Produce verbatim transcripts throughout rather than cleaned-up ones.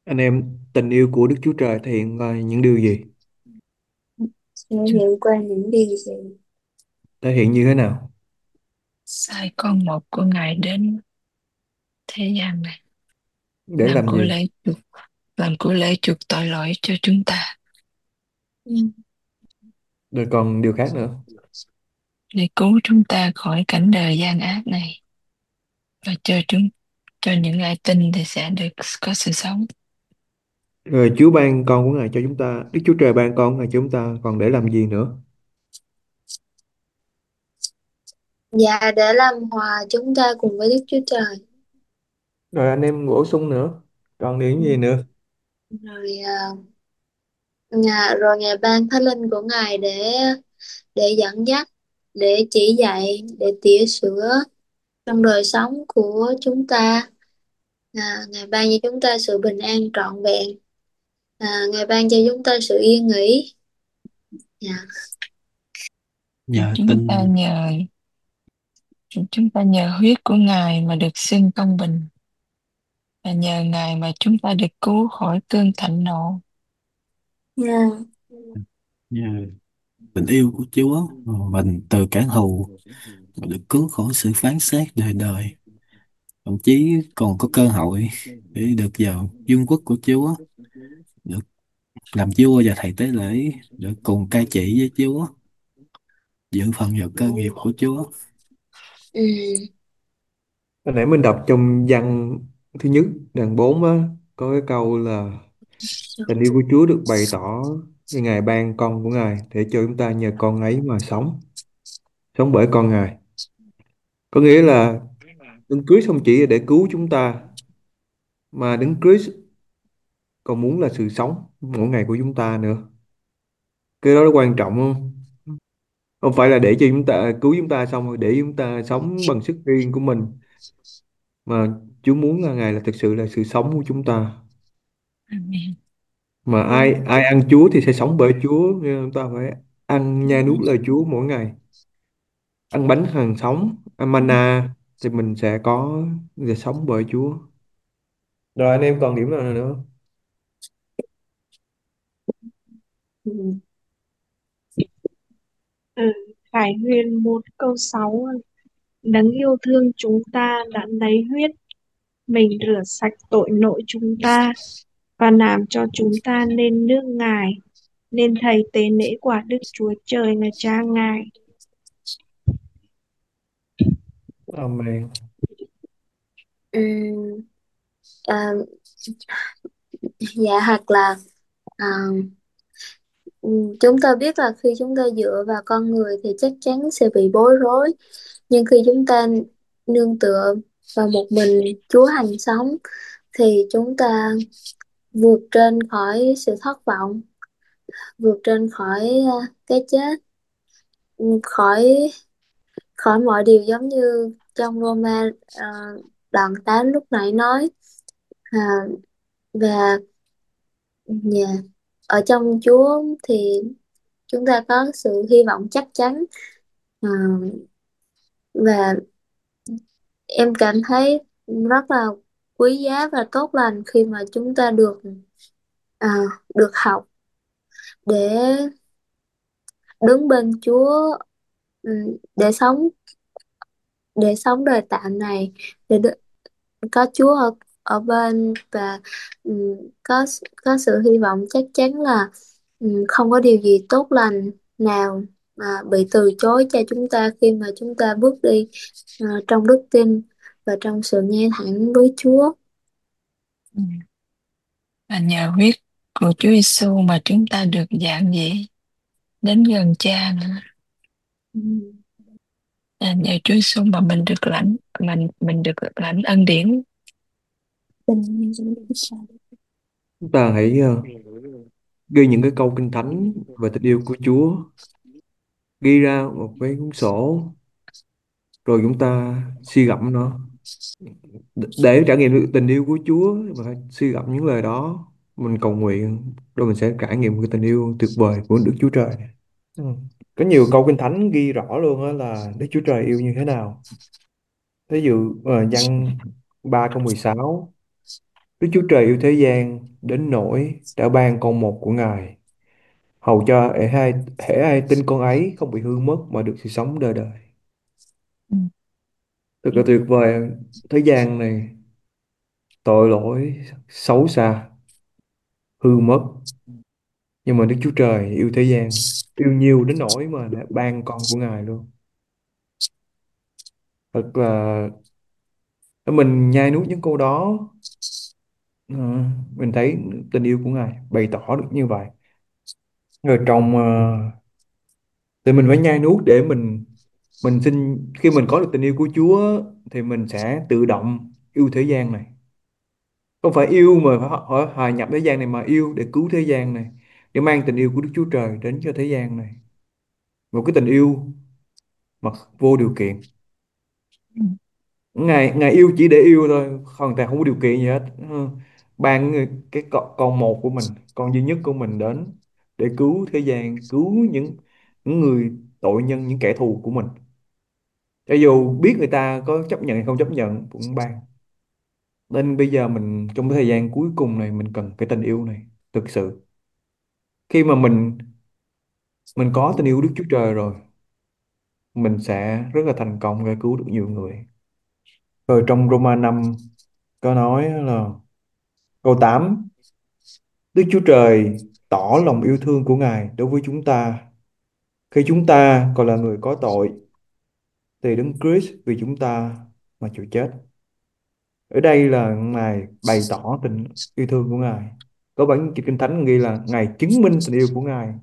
Anh em, tình yêu của Đức Chúa Trời thể hiện qua những điều gì? Thể hiện qua những điều gì? Thể hiện như thế nào? Sai con một của Ngài đến thế gian này, Để làm làm của gì? lễ chuộc, làm của lễ chuộc tội lỗi cho chúng ta. Ừ. Rồi còn điều khác nữa. Để cứu chúng ta khỏi cảnh đời gian ác này, và cho chúng cho những ai tin thì sẽ được có sự sống. Rồi Chúa ban con của Ngài cho chúng ta, Đức Chúa Trời ban con của Ngài cho chúng ta còn để làm gì nữa? Dạ, để làm hòa chúng ta cùng với Đức Chúa Trời. Rồi anh em bổ sung nữa. Còn điều Ừ. gì nữa? Rồi à, nhà rồi Ngài ban Thánh Linh của Ngài để để dẫn dắt, để chỉ dạy, để tỉa sữa trong đời sống của chúng ta. À, Ngài ban cho chúng ta sự bình an trọn vẹn. À, Ngài ban cho chúng ta sự yên nghỉ. Dạ. Nhờ chúng ta tin nhờ chúng ta nhờ huyết của Ngài mà được xưng công bình, và nhờ Ngài mà chúng ta được cứu khỏi cơn thịnh nộ. Dạ. nhờ tình yêu của Chúa mà mình từ kẻ thù mà được cứu khỏi sự phán xét đời đời, thậm chí còn có cơ hội để được vào vương quốc của Chúa, được làm vua và thầy tế lễ, được cùng cai trị với Chúa, dự phần vào cơ nghiệp của Chúa. Ừ. Hồi nãy mình đọc trong văn thứ nhất, đoạn bốn á, có cái câu là tình yêu của Chúa được bày tỏ khi Ngài ban con của Ngài để cho chúng ta nhờ con ấy mà sống, sống bởi con Ngài. Có nghĩa là Đấng Christ không chỉ là để cứu chúng ta, mà Đấng Christ còn muốn là sự sống mỗi ngày của chúng ta nữa. Cái đó nó quan trọng không? Không phải là để cho chúng ta cứu chúng ta xong rồi để chúng ta sống bằng sức riêng của mình, mà Chúa muốn là Ngài là thực sự là sự sống của chúng ta. Amen. Mà Ừ. ai ai ăn Chúa thì sẽ sống bởi Chúa, nên chúng ta phải ăn nhai nuốt lời Chúa mỗi ngày, ăn bánh hằng sống, ăn mana thì mình sẽ có sẽ sống bởi Chúa. Rồi anh em còn điểm nào nữa? Ừ. Ừ, Khải Huyền một câu sáu: Đấng yêu thương chúng ta đã lấy huyết mình rửa sạch tội lỗi chúng ta và làm cho chúng ta nên nước Ngài, nên thầy tế lễ của Đức Chúa Trời là Cha Ngài. Amen. Ừ. À, dạ, hoặc là à, ừ, chúng ta biết là khi chúng ta dựa vào con người thì chắc chắn sẽ bị bối rối, nhưng khi chúng ta nương tựa vào một mình Chúa hành sống thì chúng ta vượt trên khỏi sự thất vọng, vượt trên khỏi ờ, cái chết, ừ, khỏi khỏi mọi điều giống như trong Roma ờ, đoạn tám lúc nãy nói. à, và nhà ở trong Chúa thì chúng ta có sự hy vọng chắc chắn. à, và em cảm thấy rất là quý giá và tốt lành khi mà chúng ta được à, được học để đứng bên Chúa, ừ, để sống để sống đời tạm này, để được, có Chúa ở ở bên, và ừ, có có sự hy vọng chắc chắn là ừ, không có điều gì tốt lành nào mà bị từ chối cho chúng ta khi mà chúng ta bước đi ờ, trong đức tin và trong sự nghe thẳng với Chúa. Ừ. Và nhờ huyết của Chúa Giêsu mà chúng ta được dạng dĩ đến gần Cha nữa. Ừ. À, nhờ Chúa Giêsu mà mình được lãnh mình mình được lãnh ân điển. Tình yêu với Đức Chúa Trời. Chúng ta hãy ờ, ghi những cái câu kinh thánh về tình yêu của Chúa, ghi ra một cái cuốn sổ, rồi chúng ta suy gẫm nó. Đ- để trải nghiệm được tình yêu của Chúa mà phải suy gẫm những lời đó, mình cầu nguyện, rồi mình sẽ trải nghiệm cái tình yêu tuyệt vời của Đức Chúa Trời. Ừ. Có nhiều câu kinh thánh ghi rõ luôn á là Đức Chúa Trời yêu như thế nào. Ví dụ uh, Giăng ba câu mười sáu, Đức Chúa Trời yêu thế gian đến nỗi đã ban con một của Ngài, hầu cho hễ ai, hễ ai tin con ấy không bị hư mất mà được sự sống đời đời. Ừ. Thật là tuyệt vời. Thế gian này tội lỗi, xấu xa, hư mất, nhưng mà Đức Chúa Trời yêu thế gian, yêu nhiều đến nỗi mà đã ban con của Ngài luôn. Thật là mình nhai nuốt những câu đó, ờ, mình thấy tình yêu của Ngài bày tỏ được như vậy. Rồi trong ờ, thì mình phải nhai nuốt để mình mình xin, khi mình có được tình yêu của Chúa thì mình sẽ tự động yêu thế gian này. Không phải yêu mà phải ho- ho- hòa nhập thế gian này, mà yêu để cứu thế gian này, để mang tình yêu của Đức Chúa Trời đến cho thế gian này. Một cái tình yêu mà vô điều kiện. Ừ. Ngài Ngài yêu chỉ để yêu thôi, hoàn toàn không có điều kiện gì hết. Ừ. Ban người- cái con, con một của mình, con duy nhất của mình đến để cứu thế gian, cứu những những người tội nhân, những kẻ thù của mình. Cho dù biết người ta có chấp nhận hay không chấp nhận cũng ban. Nên bây giờ mình trong cái thời gian cuối cùng này mình cần cái tình yêu này thực sự. Khi mà mình mình có tình yêu Đức Chúa Trời rồi, mình sẽ rất là thành công để cứu được nhiều người. Rồi trong Roma năm có nói là câu tám: Đức Chúa Trời tỏ lòng yêu thương của Ngài đối với chúng ta khi chúng ta còn là người có tội, thì Đấng Christ vì chúng ta mà chịu chết. Ở đây là Ngài bày tỏ tình yêu thương của Ngài. Có bản dịch Kinh Thánh ghi là Ngài chứng minh tình yêu của Ngài.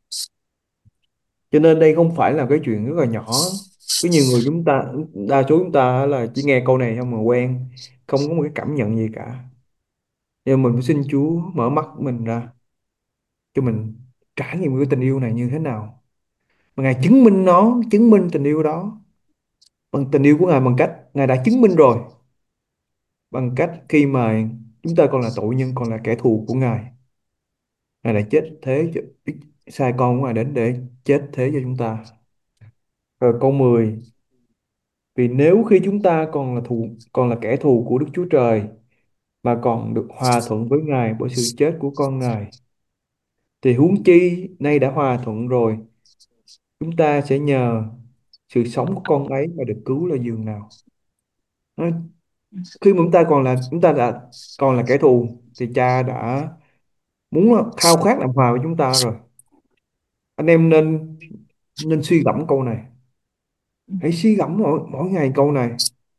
Cho nên đây không phải là cái chuyện rất là nhỏ. Có nhiều người chúng ta, đa số chúng ta là chỉ nghe câu này xong mà quen, không có một cái cảm nhận gì cả. Nhưng mình phải xin Chúa mở mắt mình ra cho mình trải nghiệm cái tình yêu này như thế nào. Mà Ngài chứng minh nó, chứng minh tình yêu đó bằng tình yêu của Ngài, bằng cách Ngài đã chứng minh rồi, bằng cách khi mà chúng ta còn là tội nhân, còn là kẻ thù của Ngài, Ngài đã chết thế cho, sai con của Ngài đến để chết thế cho chúng ta. Rồi câu mười: Vì nếu khi chúng ta còn là thù còn là kẻ thù của Đức Chúa Trời mà còn được hòa thuận với Ngài bởi sự chết của con Ngài, thì huống chi nay đã hòa thuận rồi, chúng ta sẽ nhờ sự sống của con ấy mà được cứu là giường nào. Nói, khi mà chúng ta còn là chúng ta đã còn là kẻ thù thì Cha đã muốn khao khát làm hòa với chúng ta rồi. Anh em nên nên suy gẫm câu này, hãy suy gẫm mỗi, mỗi ngày câu này,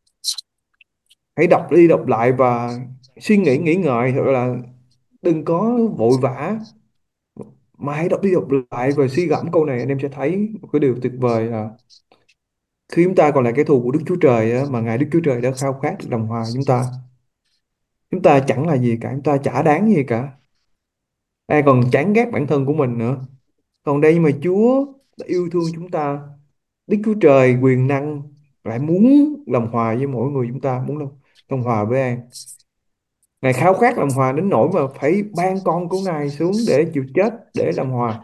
hãy đọc đi đọc lại và suy nghĩ nghĩ ngợi, thật là đừng có vội vã, mà hãy đọc đi đọc lại và suy gẫm câu này. Anh em sẽ thấy một cái điều tuyệt vời là khi chúng ta còn là kẻ thù của Đức Chúa Trời á, mà Ngài Đức Chúa Trời đã khao khát được đồng hòa với chúng ta. Chúng ta chẳng là gì cả, chúng ta chả đáng gì cả, ai còn chán ghét bản thân của mình nữa. Còn đây mà Chúa đã yêu thương chúng ta, Đức Chúa Trời quyền năng lại muốn làm hòa với mỗi người chúng ta, muốn làm, làm hòa với An. Ngài khao khát làm hòa đến nỗi mà phải ban con của Ngài xuống để chịu chết để làm hòa.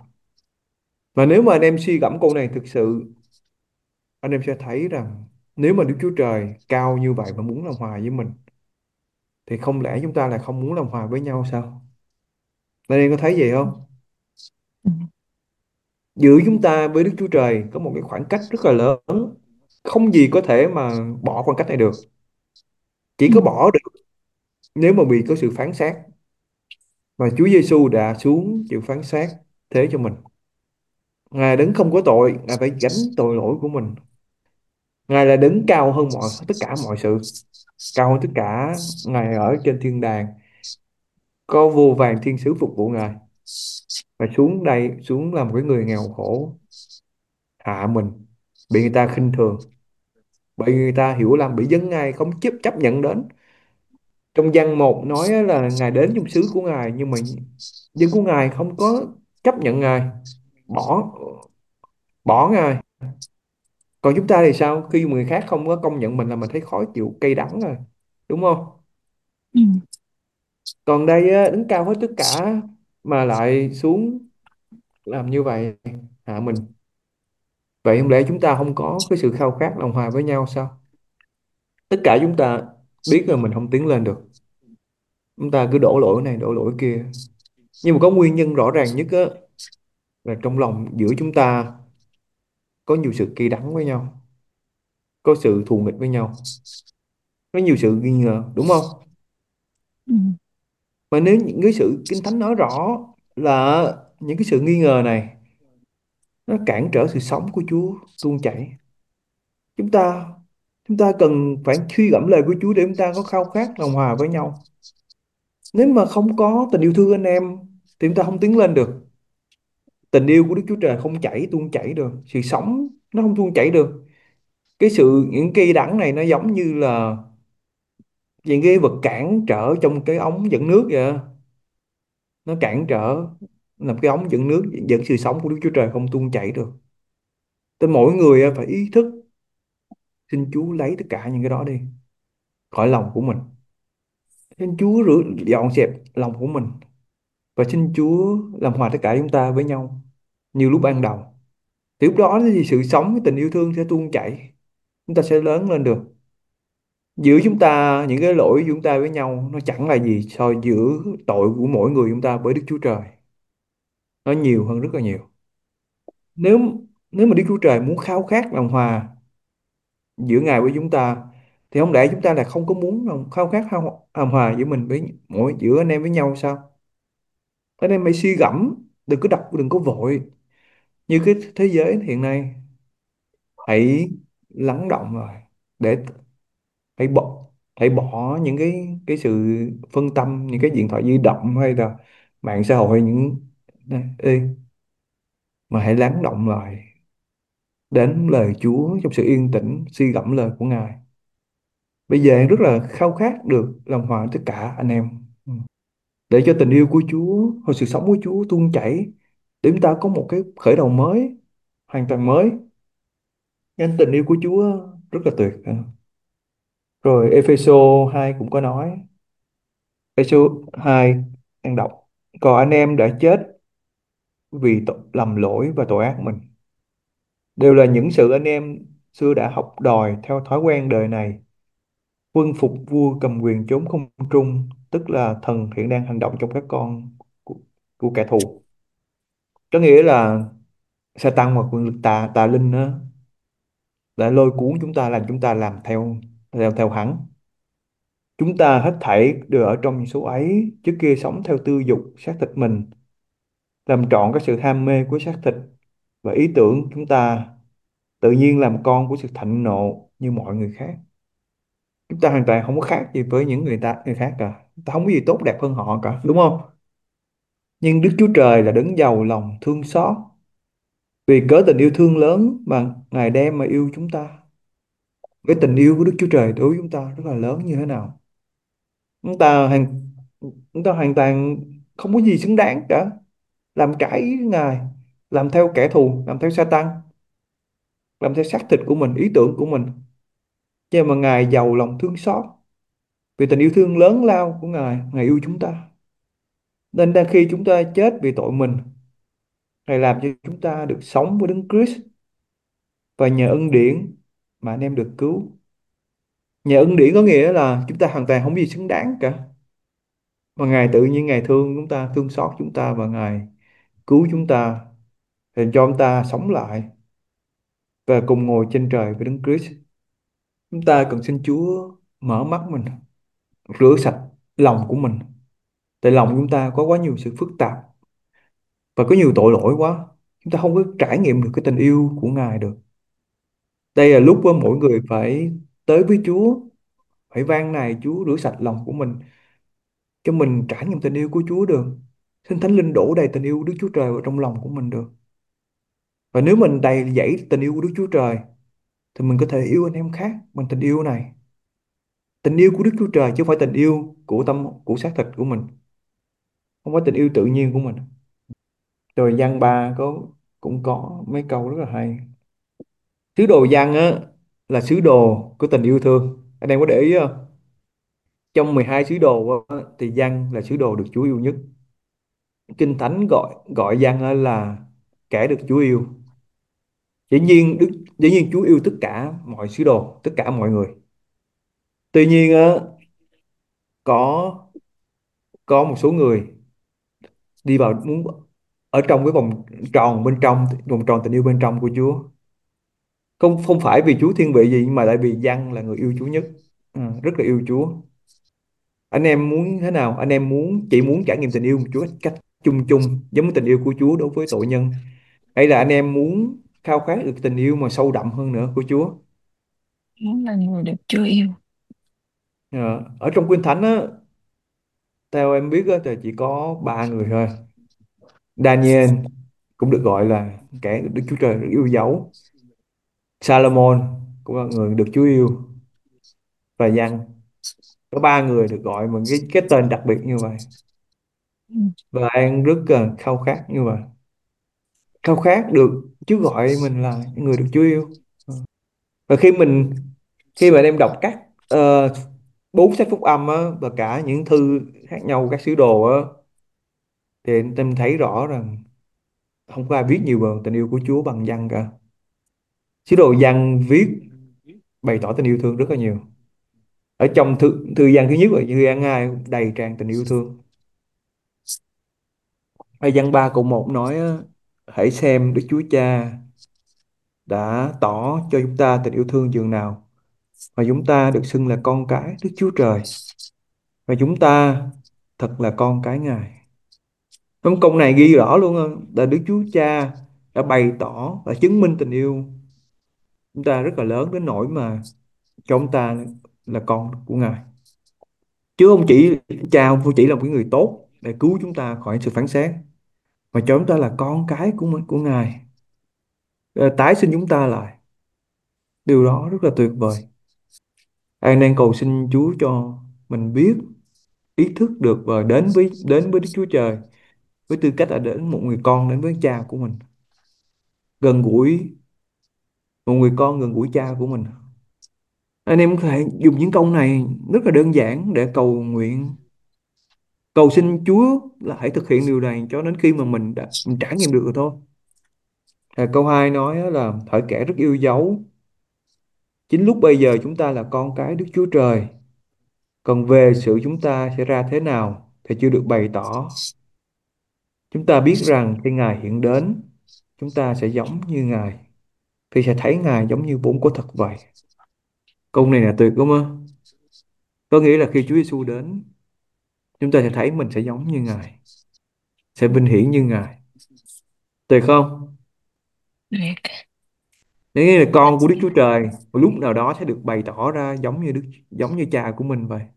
Và nếu mà anh em suy gẫm câu này thực sự, anh em sẽ thấy rằng nếu mà Đức Chúa Trời cao như vậy mà muốn làm hòa với mình, thì không lẽ chúng ta lại không muốn làm hòa với nhau sao? Anh em có thấy vậy không? Ừ. Giữa chúng ta với Đức Chúa Trời có một cái khoảng cách rất là lớn, không gì có thể mà bỏ khoảng cách này được. Chỉ Ừ. có bỏ được nếu mà bị có sự phán xét, và Chúa Giêsu đã xuống chịu phán xét thế cho mình. Ngài đứng không có tội, Ngài phải gánh tội lỗi của mình. Ngài là đứng cao hơn mọi tất cả mọi sự, cao hơn tất cả. Ngài ở trên thiên đàng, có vô vàn thiên sứ phục vụ Ngài, và xuống đây, xuống làm một cái người nghèo khổ, hạ mình, bị người ta khinh thường, bị người ta hiểu lầm, bị dân Ngài không chấp chấp nhận đến. Trong văn một nói á là Ngài đến trong xứ của Ngài, nhưng mà dân của Ngài không có chấp nhận Ngài, bỏ bỏ Ngài. Còn chúng ta thì sao? Khi người khác không có công nhận mình là mình thấy khó chịu, cay đắng rồi, đúng không? Ừ. Còn đây á, đứng cao hết tất cả mà lại xuống làm như vậy, hạ mình. Vậy không lẽ chúng ta không có cái sự khao khát lòng hòa với nhau sao? Tất cả chúng ta biết là mình không tiến lên được, chúng ta cứ đổ lỗi này đổ lỗi kia, nhưng mà có nguyên nhân rõ ràng nhất á, là trong lòng giữa chúng ta có nhiều sự cay đắng với nhau, có sự thù nghịch với nhau, có nhiều sự nghi ngờ, đúng không? Ừ. Mà nếu những cái sự Kinh Thánh nói rõ là những cái sự nghi ngờ này nó cản trở sự sống của Chúa tuôn chảy, chúng ta chúng ta cần phải suy gẫm lời của Chúa để chúng ta có khao khát lòng hòa với nhau. Nếu mà không có tình yêu thương anh em thì chúng ta không tiến lên được. Tình yêu của Đức Chúa Trời không chảy tuôn chảy được, sự sống nó không tuôn chảy được. Cái sự những cây đắng này nó giống như là những cái vật cản trở trong cái ống dẫn nước vậy á. Nó cản trở, làm cái ống dẫn nước dẫn sự sống của Đức Chúa Trời không tuôn chảy được. Nên mỗi người á, phải ý thức xin Chúa lấy tất cả những cái đó đi khỏi lòng của mình. Xin Chúa rửa dọn dẹp lòng của mình, và xin Chúa làm hòa tất cả chúng ta với nhau như lúc ban đầu. Thì lúc đó thì sự sống, cái tình yêu thương sẽ tuôn chảy, chúng ta sẽ lớn lên được. Giữa chúng ta, những cái lỗi của chúng ta với nhau nó chẳng là gì so giữa tội của mỗi người chúng ta với Đức Chúa Trời. Nó nhiều hơn rất là nhiều. Nếu nếu mà Đức Chúa Trời muốn khao khát lòng hòa giữa Ngài với chúng ta, thì không lẽ chúng ta là không có muốn lòng khao khát hao- hài hòa giữa mình với mỗi giữa anh em với nhau sao? Anh em hãy suy gẫm, đừng có đọc, đừng có vội như cái thế giới hiện nay. Hãy lắng động rồi, để hãy bỏ hãy bỏ những cái cái sự phân tâm, những cái điện thoại di động hay là mạng xã hội, những ê, mà hãy lắng động lại đến lời Chúa trong sự yên tĩnh, suy gẫm lời của Ngài. Bây giờ em rất là khao khát được làm hòa tất cả anh em. Ừ. Để cho tình yêu của Chúa hoặc sự sống của Chúa tuôn chảy, để chúng ta có một cái khởi đầu mới, hoàn toàn mới. Nên tình yêu của Chúa rất là tuyệt. Rồi Epheso hai cũng có nói. Epheso hai đang đọc: còn anh em đã chết vì tội, lầm lỗi và tội ác mình, đều là những sự anh em xưa đã học đòi theo thói quen đời này, vâng phục vua cầm quyền chốn không trung, tức là thần hiện đang hành động trong các con của, của kẻ thù. Có nghĩa là Satan hoặc quyền lực tà tà linh đó, đã lôi cuốn chúng ta, làm chúng ta làm theo theo theo hắn. Chúng ta hết thảy đều ở trong những số ấy. Trước kia sống theo tư dục xác thịt mình, làm trọn các sự ham mê của xác thịt và ý tưởng. Chúng ta tự nhiên làm con của sự thạnh nộ như mọi người khác. Chúng ta hoàn toàn không có khác gì với những người ta người khác cả, chúng ta không có gì tốt đẹp hơn họ cả, đúng không? Nhưng Đức Chúa Trời là đấng giàu lòng thương xót, vì cớ tình yêu thương lớn mà Ngài đem mà yêu chúng ta. Cái tình yêu của Đức Chúa Trời đối với chúng ta rất là lớn như thế nào. Chúng ta hoàn chúng ta hoàn toàn không có gì xứng đáng cả, làm trái ý Ngài, làm theo kẻ thù, làm theo Satan, làm theo xác thịt của mình, ý tưởng của mình. Nhưng mà Ngài giàu lòng thương xót, vì tình yêu thương lớn lao của Ngài, Ngài yêu chúng ta. Nên đang khi chúng ta chết vì tội mình, Ngài làm cho chúng ta được sống với Đấng Christ, và nhờ ân điển mà anh em được cứu. Nhờ ân điển có nghĩa là chúng ta hoàn toàn không gì xứng đáng cả, mà Ngài tự nhiên Ngài thương chúng ta, thương xót chúng ta, và Ngài cứu chúng ta, để cho chúng ta sống lại và cùng ngồi trên trời với Đấng Christ. Chúng ta cần xin Chúa mở mắt mình, rửa sạch lòng của mình. Tại lòng chúng ta có quá nhiều sự phức tạp và có nhiều tội lỗi quá. Chúng ta không có trải nghiệm được cái tình yêu của Ngài được. Đây là lúc mà mỗi người phải tới với Chúa, phải van nài Chúa rửa sạch lòng của mình, cho mình trải nghiệm tình yêu của Chúa được. Xin Thánh Linh đổ đầy tình yêu Đức Chúa Trời vào trong lòng của mình được. Và nếu mình đầy dẫy tình yêu của Đức Chúa Trời, thì mình có thể yêu anh em khác bằng tình yêu này. Tình yêu của Đức Chúa Trời chứ không phải tình yêu của tâm của xác thịt của mình, không phải tình yêu tự nhiên của mình. Rồi Giăng ba có cũng có mấy câu rất là hay. Sứ đồ Giăng á là sứ đồ của tình yêu thương. Anh em có để ý không? Trong mười hai sứ đồ á, thì Giăng là sứ đồ được Chúa yêu nhất. Kinh Thánh gọi gọi Giăng á là kẻ được Chúa yêu. Dĩ nhiên Đức dĩ nhiên Chúa yêu tất cả mọi sứ đồ, tất cả mọi người. Tuy nhiên á, có có một số người đi vào muốn ở trong cái vòng tròn bên trong, vòng tròn tình yêu bên trong của Chúa. Không không phải vì Chúa thiên vị gì, nhưng mà tại vì Giăng là người yêu Chúa nhất. À, rất là yêu Chúa. Anh em muốn thế nào? Anh em muốn chỉ muốn trải nghiệm tình yêu của Chúa cách chung chung giống như tình yêu của Chúa đối với tội nhân, hay là anh em muốn khao khát được tình yêu mà sâu đậm hơn nữa của Chúa? Muốn là người được Chúa yêu. Ờ, ở trong Kinh Thánh á, theo em biết á, thì chỉ có ba người thôi. Daniel cũng được gọi là kẻ Đức Chúa Trời được yêu dấu. Salomon cũng là người được Chúa yêu. Và Giăng. Có ba người được gọi bằng cái cái tên đặc biệt như vậy. Ừ. Và An rất là khao khát như vậy, khao khát được Chúa gọi mình là những người được Chúa yêu. Và khi mình khi mà em đọc các ờ, bốn sách phúc âm á, và cả những thư khác nhau của các sứ đồ á, thì em thấy rõ rằng không có ai viết nhiều về tình yêu của Chúa bằng Giăng cả. Sứ đồ Giăng viết bày tỏ tình yêu thương rất là nhiều. Ở trong thư thư Giăng thứ nhất và thư Giăng hai đầy tràn tình yêu thương. Ở Giăng ba câu một nói á, hãy xem Đức Chúa Cha đã tỏ cho chúng ta tình yêu thương dường nào mà chúng ta được xưng là con cái Đức Chúa Trời, và chúng ta thật là con cái Ngài. Trong câu này ghi rõ luôn á, là Đức Chúa Cha đã bày tỏ và chứng minh tình yêu chúng ta rất là lớn đến nỗi mà cho chúng ta là con của Ngài. Chứ không chỉ Cha không chỉ là một cái người tốt để cứu chúng ta khỏi sự phán xét, mà cho chúng ta là con cái của của Ngài, để tái sinh chúng ta lại. Điều đó rất là tuyệt vời. An đang cầu xin Chúa cho mình biết, ý thức được và đến với đến với Đức Chúa Trời với tư cách là đến một người con đến với cha của mình, gần gũi, một người con gần gũi cha của mình. Anh em có thể dùng những câu này rất là đơn giản để cầu nguyện, cầu xin Chúa là hãy thực hiện điều này cho đến khi mà mình đã mình trải nghiệm được rồi thôi. À, câu hai nói á là hỡi kẻ rất yêu dấu, chính lúc bây giờ chúng ta là con cái Đức Chúa Trời, còn về sự chúng ta sẽ ra thế nào thì chưa được bày tỏ. Chúng ta biết rằng khi Ngài hiện đến, chúng ta sẽ giống như Ngài, thì sẽ thấy Ngài giống như vốn có thật vậy. Câu này là tuyệt đúng không? Có nghĩa là khi Chúa Giêsu đến, chúng ta sẽ thấy mình sẽ giống như Ngài, sẽ vinh hiển như Ngài. Tuyệt không? Tuyệt. Nghĩa là con của Đức Chúa Trời một lúc nào đó sẽ được bày tỏ ra giống như Đức, giống như cha của mình vậy.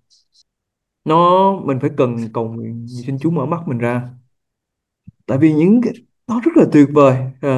Nó mình phải cần cầu nguyện xin Chúa mở mắt mình ra. Tại vì những cái nó rất là tuyệt vời. À,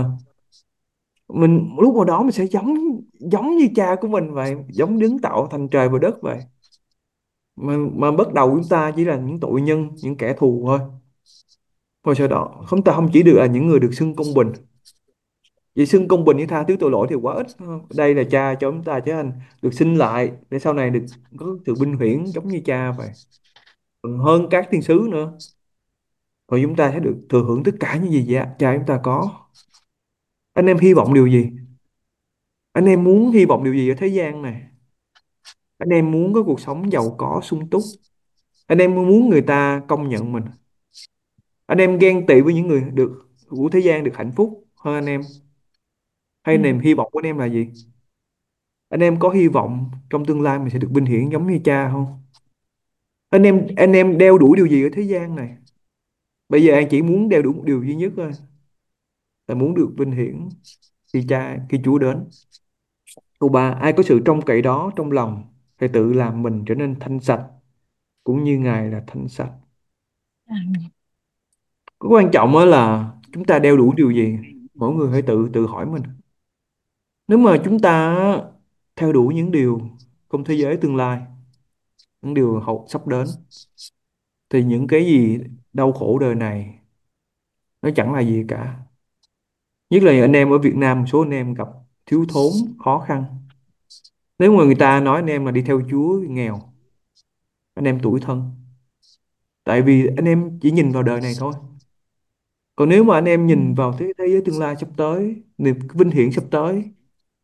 mình lúc nào đó mình sẽ giống giống như cha của mình vậy, giống đấng tạo thành trời và đất vậy. Mà mà bắt đầu chúng ta chỉ là những tội nhân, những kẻ thù thôi. Rồi sau đó chúng ta không chỉ được là những người được xưng công bình. Vì xưng công bình như tha thứ tội lỗi thì quá ít. Đây là cha cho chúng ta chứ anh, được sinh lại để sau này được có sự vinh hiển giống như cha vậy, còn hơn các thiên sứ nữa. Rồi chúng ta sẽ được thừa hưởng tất cả những gì cha cha chúng ta có. Anh em hy vọng điều gì? Anh em muốn hy vọng điều gì ở thế gian này? Anh em muốn có cuộc sống giàu có sung túc? Anh em muốn người ta công nhận mình? Anh em ghen tị với những người được của thế gian được hạnh phúc hơn anh em? Hay Ừ. niềm hy vọng của anh em là gì? Anh em có hy vọng trong tương lai mình sẽ được vinh hiển giống như cha không? Anh em anh em đeo đuổi điều gì ở thế gian này? Bây giờ anh chỉ muốn đeo đuổi một điều duy nhất thôi, là muốn được vinh hiển khi cha khi Chúa đến. Câu ba, ai có sự trông cậy đó trong lòng phải tự làm mình trở nên thanh sạch cũng như Ngài là thanh sạch. Amen. Cái quan trọng á là chúng ta đeo đuổi điều gì? Mỗi người hãy tự tự hỏi mình. Nếu mà chúng ta theo đuổi những điều trong thế giới tương lai, những điều hậu sắp đến, thì những cái gì đau khổ đời này nó chẳng là gì cả. Nhất là anh em ở Việt Nam, một số anh em gặp thiếu thốn, khó khăn. Nếu mà người ta nói anh em là đi theo Chúa nghèo, anh em tủi thân. Tại vì anh em chỉ nhìn vào đời này thôi. Còn nếu mà anh em Ừ. nhìn vào thế, thế giới tương lai sắp tới, niềm vinh hiển sắp tới,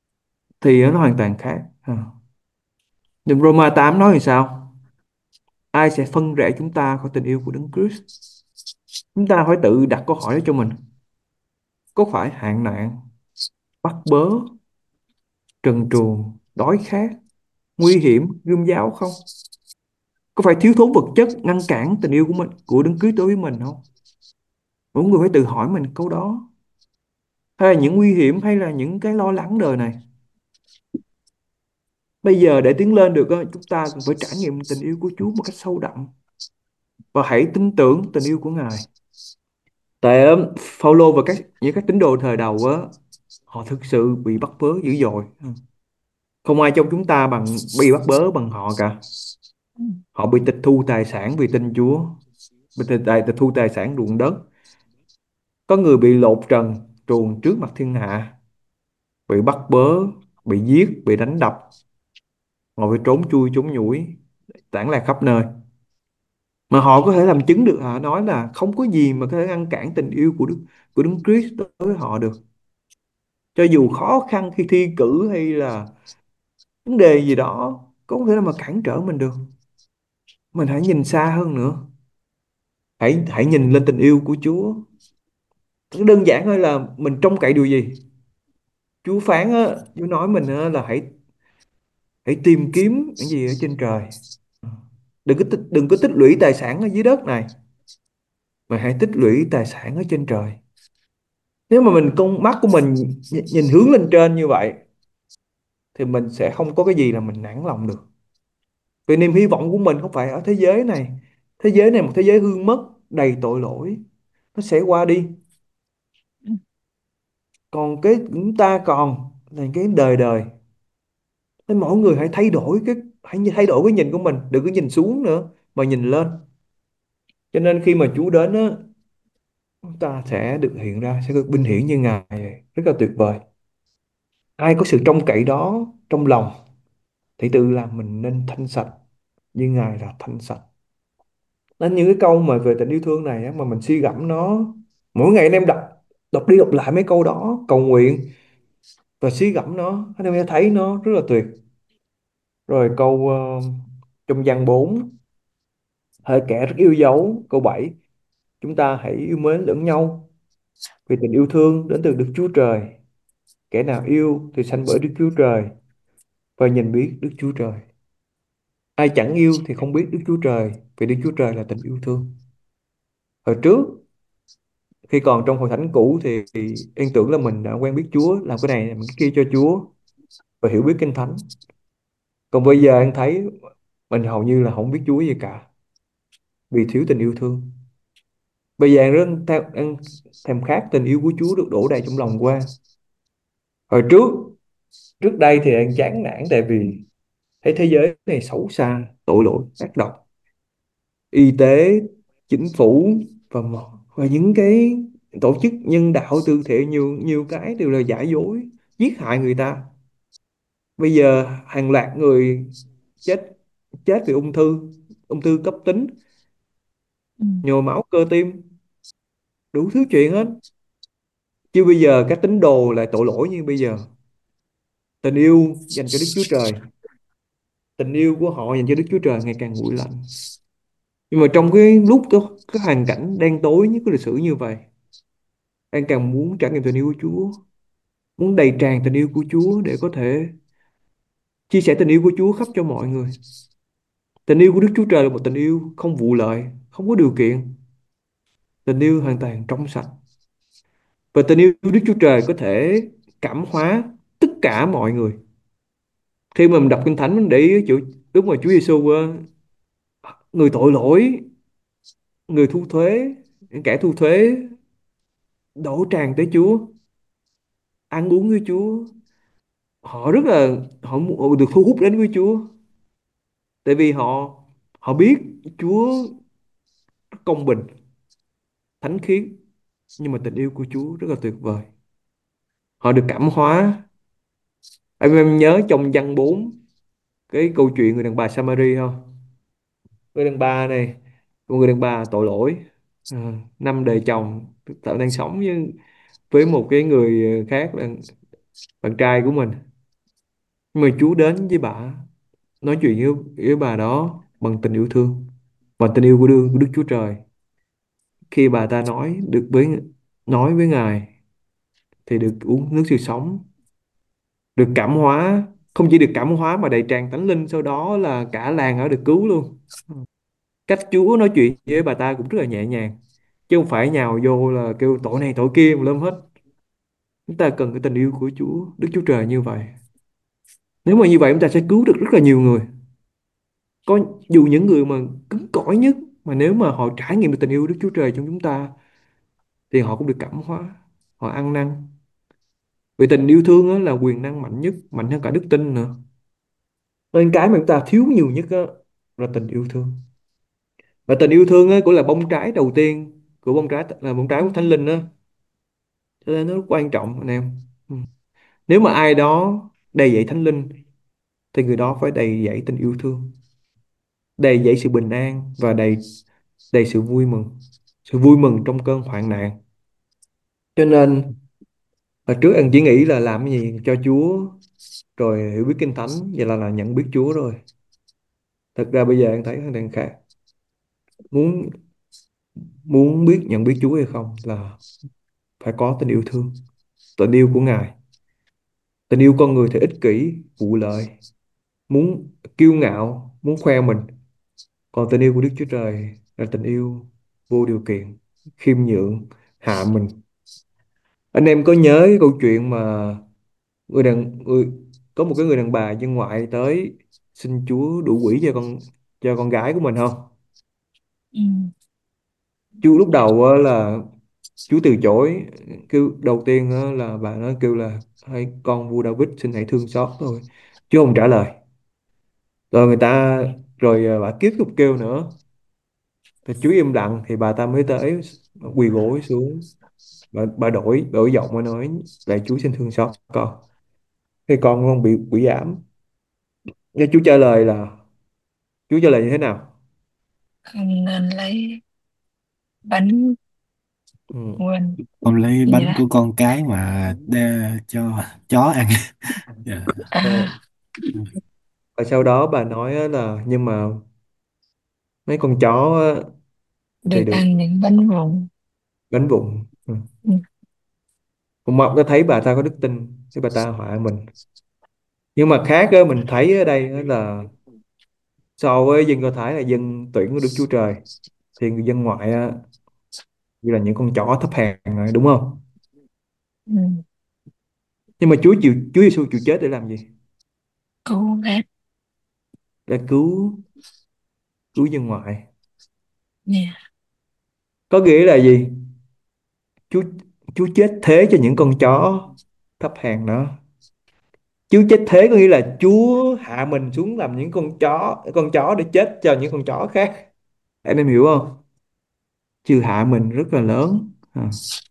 thì nó hoàn toàn khác. À. Nhưng Roma tám nói thì sao? Ai sẽ phân rẽ chúng ta khỏi tình yêu của Đấng Christ? Chúng ta phải tự đặt câu hỏi đó cho mình. Có phải hạn nạn, bắt bớ, trần truồng, đói khát, nguy hiểm, gươm giáo không? Có phải thiếu thốn vật chất ngăn cản tình yêu của mình, của Đấng Christ đối với mình không? Mỗi người phải tự hỏi mình câu đó. Hay là những nguy hiểm, hay là những cái lo lắng đời này? Bây giờ để tiến lên được á, chúng ta cần phải trải nghiệm tình yêu của Chúa một cách sâu đậm, và hãy tin tưởng tình yêu của Ngài. Tại á, Phaolô và các những các tín đồ thời đầu á, họ thực sự bị bắt bớ dữ dội. Không ai trong chúng ta bằng bị bắt bớ bằng họ cả. Ừ. Họ bị tịch thu tài sản vì tin Chúa, bị tịch, tài- tịch thu tài sản ruộng đất. Có người bị lột trần truồng trước mặt thiên hạ, bị bắt bớ, bị giết, bị đánh đập. Họ phải trốn chui trốn nhủi, tản lạc khắp nơi. Mà họ có thể làm chứng được, họ nói là không có gì mà có thể ngăn cản tình yêu của Đức của Đức Christ đối với họ được. Cho dù khó khăn khi thi cử, hay là vấn đề gì đó, có thể là mà cản trở mình được. Mình hãy nhìn xa hơn nữa. Hãy hãy nhìn lên tình yêu của Chúa. Cứ đơn giản thôi là mình trông cậy điều gì? Chúa phán á, Chúa nói mình á, là hãy hãy tìm kiếm những gì ở trên trời. Đừng có tích, đừng có tích lũy tài sản ở dưới đất này, mà hãy tích lũy tài sản ở trên trời. Nếu mà mình con mắt của mình nh- nhìn hướng lên trên như vậy, thì mình sẽ không có cái gì là mình nản lòng được. Vì niềm hy vọng của mình không phải ở thế giới này. Thế giới này là một thế giới hư mất, đầy tội lỗi. Nó sẽ qua đi. Ừ. Còn cái chúng ta còn là cái đời đời. Nên mỗi người hãy thay đổi cái hãy thay đổi cái nhìn của mình, đừng có nhìn xuống nữa mà nhìn lên. Cho nên khi mà Chúa đến á, chúng ta sẽ được hiện ra, sẽ được vinh hiển như Ngài vậy. Rất là tuyệt vời. Ai có sự trông cậy đó trong lòng thì tự làm mình nên thanh sạch như Ngài là thanh sạch. Nên những cái câu mà về tình yêu thương này á, mà mình suy gẫm nó, mỗi ngày anh em đọc đọc đi đọc lại mấy câu đó, cầu nguyện và suy gẫm nó, anh em sẽ thấy nó rất là tuyệt. Rồi câu ờ, trong văn bốn, hỡi kẻ rất yêu dấu, câu bảy, chúng ta hãy yêu mến lẫn nhau, vì tình yêu thương đến từ Đức Chúa Trời. Kẻ nào yêu thì sanh bởi Đức Chúa Trời và nhìn biết Đức Chúa Trời. Ai chẳng yêu thì không biết Đức Chúa Trời, vì Đức Chúa Trời là tình yêu thương. Hồi trước, khi còn trong hội thánh cũ thì Yên tưởng là mình đã quen biết Chúa, làm cái này làm cái kia cho Chúa và hiểu biết Kinh Thánh. Còn bây giờ anh thấy mình hầu như là không biết Chúa gì cả, vì thiếu tình yêu thương. Bây giờ anh rất theo anh thèm khát tình yêu của Chúa được đổ đầy trong lòng qua. Hồi trước trước đây thì anh chán nản, tại vì thấy thế giới này xấu xa, tội lỗi, ác độc, y tế, chính phủ và và những cái tổ chức nhân đạo từ thiện, nhiều nhiều cái đều là giả dối, giết hại người ta. Bây giờ hàng loạt người chết chết vì ung thư, ung thư cấp tính, Ừ. nhồi máu cơ tim, đủ thứ chuyện hết. Chứ bây giờ các tín đồ lại tội lỗi như bây giờ. Tình yêu dành cho Đức Chúa Trời, tình yêu của họ dành cho Đức Chúa Trời ngày càng nguội lạnh. Nhưng mà trong cái lúc đó, cái hoàn cảnh đen tối nhất của lịch sử như vậy, anh càng muốn trải nghiệm tình yêu của Chúa, muốn đầy tràn tình yêu của Chúa để có thể chia sẻ tình yêu của Chúa khắp cho mọi người. Tình yêu của Đức Chúa Trời là một tình yêu không vụ lợi, không có điều kiện, tình yêu hoàn toàn trong sạch. Và tình yêu của Đức Chúa Trời có thể cảm hóa tất cả mọi người. Khi mà mình đọc Kinh Thánh, mình để ý chỗ lúc mà Chúa Giêsu ờ, người tội lỗi, người thu thuế, những kẻ thu thuế đổ tràn tới Chúa, ăn uống với Chúa. Họ rất là họ, mu- họ được thu hút đến với Chúa, tại vì họ họ biết Chúa công bình, thánh khiết, nhưng mà tình yêu của Chúa rất là tuyệt vời. Họ được cảm hóa. Em, em nhớ trong văn bốn cái câu chuyện người đàn bà Samari không? Người đàn bà này, một người đàn bà tội lỗi, à, năm đời chồng tạo đang sống với với một cái người khác là bạn trai của mình. Nhưng mà Chúa đến với bà, nói chuyện với, với bà đó bằng tình yêu thương. và tình yêu của Đức, của Đức Chúa Trời. Khi bà ta nói được với nói với Ngài thì được uống nước sự sống, được cảm hóa, không chỉ được cảm hóa mà đầy tràn Thánh Linh, sau đó là cả làng ở được cứu luôn. Cách Chúa nói chuyện với bà ta cũng rất là nhẹ nhàng, chứ không phải nhào vô là kêu tội này tội kia mà lâm hết. Chúng ta cần cái tình yêu của Chúa Đức Chúa Trời như vậy. Nếu mà như vậy chúng ta sẽ cứu được rất là nhiều người. Có dù những người mà cứng cỏi nhất, mà nếu mà họ trải nghiệm được tình yêu Đức Chúa Trời trong chúng ta thì họ cũng được cảm hóa, họ ăn năn. Vì tình yêu thương á, là quyền năng mạnh nhất, mạnh hơn cả đức tin nữa. Nên cái mà chúng ta thiếu nhiều nhất á, là tình yêu thương. Và tình yêu thương á, cũng là bông trái đầu tiên của bông trái, là bông trái của Thánh Linh á. Cho nên nó rất quan trọng anh em. Ừ. Nếu mà ai đó đầy dẫy Thánh Linh thì người đó phải đầy dẫy tình yêu thương, đầy dẫy sự bình an và đầy đầy sự vui mừng, sự vui mừng trong cơn hoạn nạn. Cho nên hồi trước anh chỉ nghĩ là làm cái gì cho Chúa rồi hiểu biết Kinh Thánh, vậy là là nhận biết Chúa rồi. Thật ra bây giờ anh thấy hoàn toàn khác. Muốn muốn biết nhận biết Chúa hay không là phải có tình yêu thương, tình yêu của Ngài. Tình yêu con người thì ích kỷ, vụ lợi, muốn kiêu ngạo, muốn khoe mình. Còn tình yêu của Đức Chúa Trời là tình yêu vô điều kiện, khiêm nhượng, hạ mình. Anh em có nhớ cái câu chuyện mà người đàn người có một cái người đàn bà dân ngoại tới xin Chúa đuổi quỷ cho con cho con gái của mình không? Ừ. Chú lúc đầu á là chú từ chối. Kêu đầu tiên á là bà nó kêu là hãy con vua David xin hãy thương xót thôi, chú không trả lời. Rồi người ta rồi à, bà tiếp tục kêu nữa thì chú im lặng, thì bà ta mới tới quỳ gối xuống. Bà, bà đổi đổi giọng mà nói lại chú xin thương xót con, thì con con bị quỷ ám. Nghe chú trả lời là chú trả lời như thế nào? Không nên lấy bánh Ừ. quên Con lấy gì bánh đó. của con cái mà đe cho chó ăn. Dạ. Ờ, À, và sau đó bà nói á là nhưng mà mấy con chó á, được thì được ăn những bánh vụn. bánh vụn. Ừ. Ừ. Một mặt có thấy bà ta có đức tin, cái bà ta họa mình. Nhưng mà khác á, mình thấy ở đây á là so với dân Do Thái là dân tuyển của Đức Chúa Trời, thì người dân ngoại á, như là những con chó thấp hèn rồi, đúng không? Ừ. Nhưng mà Chúa chịu Chúa Giêsu chịu chết để làm gì? Cố ghét Để cứu cứu dân ngoại. nha. Có nghĩa là gì? Chúa Chúa chết thế cho những con chó thấp hèn đó. Chúa chết thế có nghĩa là Chúa hạ mình xuống làm những con chó con chó để chết cho những con chó khác. Anh em hiểu không? Chư hạ mình rất là lớn. À.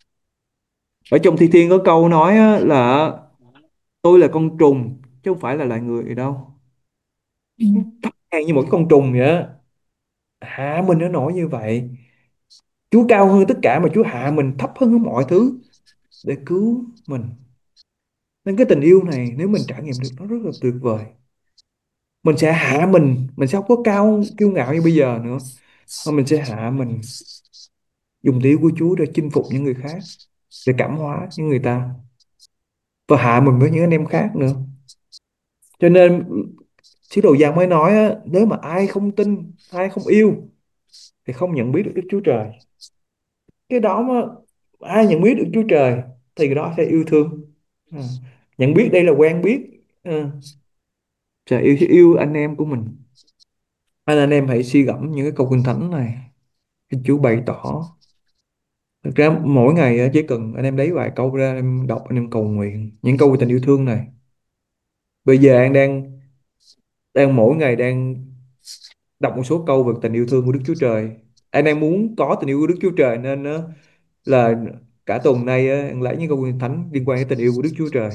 Ở trong Thi Thiên có câu nói á, là tôi là con trùng chứ không phải là loài người đâu. Ừ. Thấp hèn như một cái con trùng vậy á. Hạ mình nó nổi như vậy. Chúa cao hơn tất cả mà Chúa hạ mình thấp hơn mọi thứ để cứu mình. Nên cái tình yêu này nếu mình trải nghiệm được nó rất là tuyệt vời. Mình sẽ hạ mình, mình sẽ không có cao kiêu ngạo như bây giờ nữa, mà mình sẽ hạ mình, dùng tiếng của Chúa để chinh phục những người khác, để cảm hóa những người ta, và hạ mình với những anh em khác nữa. Cho nên sứ đồ Giăng mới nói á, nếu mà ai không tin, ai không yêu thì không nhận biết được Đức Chúa Trời. Cái đó mà ai nhận biết được Chúa Trời thì người đó sẽ yêu thương. À, nhận biết đây là quen biết. À, sẽ yêu yêu anh em của mình. Anh anh em hãy suy gẫm những cái câu kinh thánh này, thì Chúa bày tỏ. Thực ra mỗi ngày á, chỉ cần anh em lấy vài câu ra em đọc, anh em cầu nguyện những câu về tình yêu thương này. Bây giờ anh đang đang mỗi ngày đang đọc một số câu về tình yêu thương của Đức Chúa Trời. Anh đang muốn có tình yêu của Đức Chúa Trời nên á, là cả tuần nay á, anh lấy những câu kinh thánh liên quan đến tình yêu của Đức Chúa Trời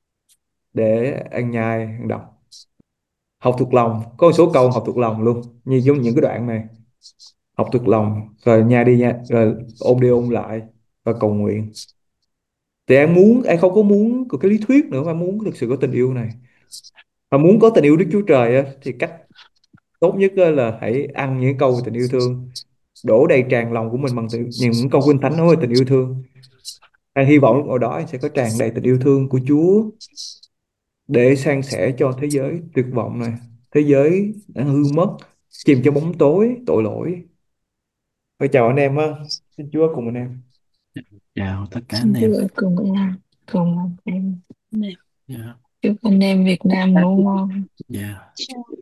để anh nhai, anh đọc, học thuộc lòng. Có một số câu học thuộc lòng luôn, như giống những cái đoạn này, học thuộc lòng rồi nhai đi nha, rồi ôn đi ôn lại và cầu nguyện. Thì anh muốn, anh không có muốn có cái lý thuyết nữa, mà muốn thực sự có tình yêu này, mà muốn có tình yêu Đức Chúa Trời á, thì cách Tốt nhất á là hãy ăn những câu về tình yêu thương, đổ đầy tràn lòng của mình bằng tình, những câu kinh thánh nói về tình yêu thương. Anh hy vọng lúc nào đó anh sẽ có tràn đầy tình yêu thương của Chúa để san sẻ cho thế giới tuyệt vọng này, thế giới đã hư mất, chìm trong bóng tối tội lỗi. Và chào anh em á, xin Chúa cùng anh em. Chào tất cả anh Xin em. Chúa ở cùng em, cùng anh em. Dạ. Chúc anh em Việt Nam ngủ ngon. Dạ.